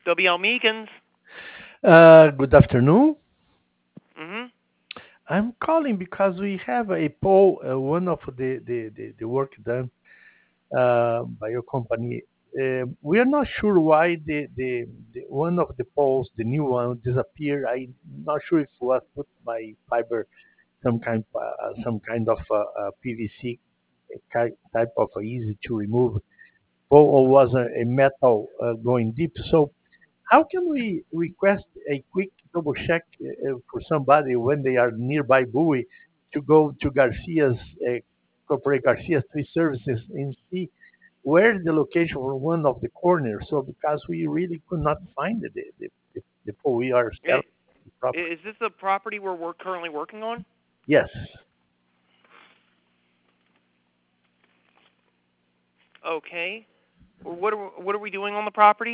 WL Meekins. Good afternoon. Mhm. I'm calling because we have a poll, one of the work done by your company. We are not sure why the one of the poles, the new one, disappeared. I'm not sure if it was put by fiber, some kind of PVC type of easy to remove pole, or was a metal going deep. So how can we request a quick double check for somebody when they are nearby Bowie to go to Garcia's, Corporate Garcia's Tree Services and see where is the location for one of the corners? So because we really could not find the pole we are selling I- the property. Is this the property we're currently working on? Yes. Okay. What are we doing on the property?